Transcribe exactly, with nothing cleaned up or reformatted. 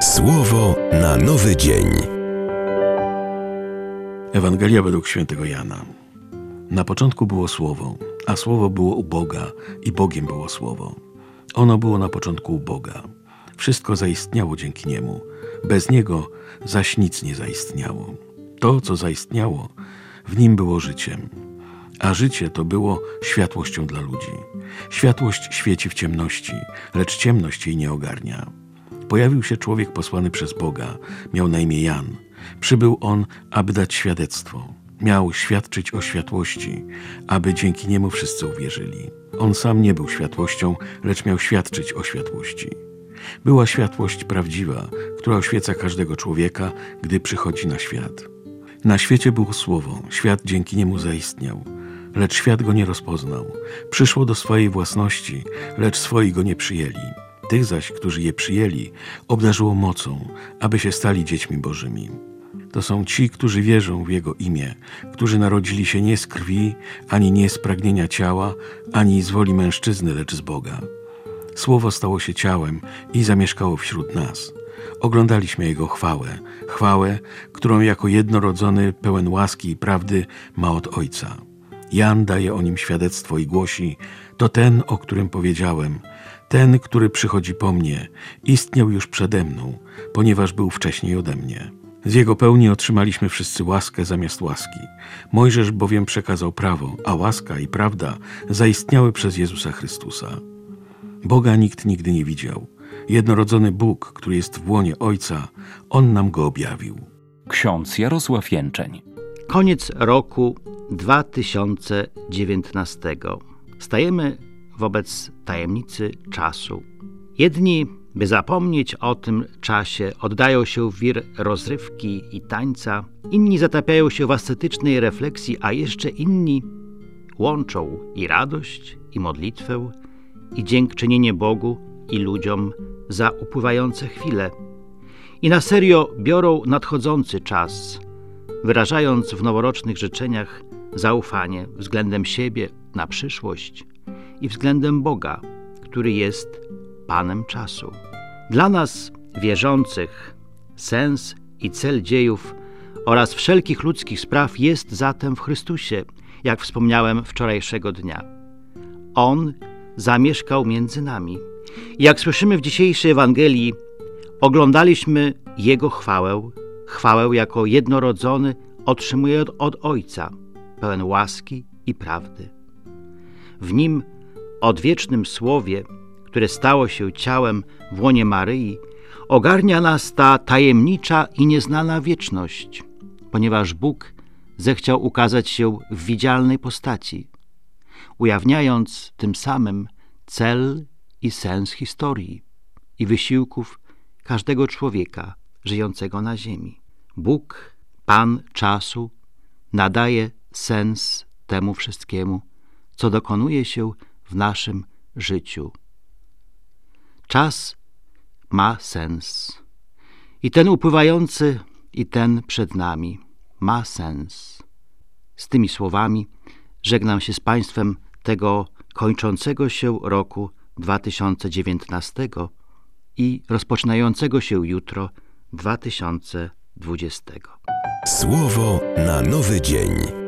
Słowo na nowy dzień. Ewangelia według świętego Jana. Na początku było Słowo, a Słowo było u Boga i Bogiem było Słowo. Ono było na początku u Boga. Wszystko zaistniało dzięki Niemu. Bez Niego zaś nic nie zaistniało. To, co zaistniało, w Nim było życiem. A życie to było światłością dla ludzi. Światłość świeci w ciemności, lecz ciemność jej nie ogarnia. Pojawił się człowiek posłany przez Boga, miał na imię Jan. Przybył on, aby dać świadectwo. Miał świadczyć o światłości, aby dzięki niemu wszyscy uwierzyli. On sam nie był światłością, lecz miał świadczyć o światłości. Była światłość prawdziwa, która oświeca każdego człowieka, gdy przychodzi na świat. Na świecie było Słowo, świat dzięki niemu zaistniał, lecz świat go nie rozpoznał. Przyszło do swojej własności, lecz swoi go nie przyjęli. Tych zaś, którzy je przyjęli, obdarzyło mocą, aby się stali dziećmi Bożymi. To są ci, którzy wierzą w Jego imię, którzy narodzili się nie z krwi, ani nie z pragnienia ciała, ani z woli mężczyzny, lecz z Boga. Słowo stało się ciałem i zamieszkało wśród nas. Oglądaliśmy Jego chwałę, chwałę, którą jako jednorodzony, pełen łaski i prawdy ma od Ojca. Jan daje o Nim świadectwo i głosi: to ten, o którym powiedziałem, ten, który przychodzi po mnie, istniał już przede mną, ponieważ był wcześniej ode mnie. Z Jego pełni otrzymaliśmy wszyscy łaskę zamiast łaski. Mojżesz bowiem przekazał prawo, a łaska i prawda zaistniały przez Jezusa Chrystusa. Boga nikt nigdy nie widział. Jednorodzony Bóg, który jest w łonie Ojca, On nam Go objawił. Ksiądz Jarosław Jęczeń. Koniec roku dwa tysiące dziewiętnastego. Stajemy wobec tajemnicy czasu. Jedni, by zapomnieć o tym czasie, oddają się w wir rozrywki i tańca, inni zatapiają się w ascetycznej refleksji, a jeszcze inni łączą i radość, i modlitwę, i dziękczynienie Bogu i ludziom za upływające chwile. I na serio biorą nadchodzący czas, wyrażając w noworocznych życzeniach zaufanie względem siebie na przyszłość i względem Boga, który jest Panem czasu. Dla nas, wierzących, sens i cel dziejów oraz wszelkich ludzkich spraw jest zatem w Chrystusie, jak wspomniałem wczorajszego dnia. On zamieszkał między nami. I jak słyszymy w dzisiejszej Ewangelii, oglądaliśmy Jego chwałę, chwałę jako jednorodzony otrzymuje od, od Ojca, pełen łaski i prawdy. W Nim, odwiecznym Słowie, które stało się ciałem w łonie Maryi, ogarnia nas ta tajemnicza i nieznana wieczność, ponieważ Bóg zechciał ukazać się w widzialnej postaci, ujawniając tym samym cel i sens historii i wysiłków każdego człowieka żyjącego na ziemi. Bóg, Pan czasu, nadaje sens temu wszystkiemu, co dokonuje się w naszym życiu. Czas ma sens. I ten upływający, i ten przed nami ma sens. Z tymi słowami żegnam się z Państwem tego kończącego się roku dwa tysiące dziewiętnastego i rozpoczynającego się jutro dwa tysiące dwudziestego. Słowo na nowy dzień.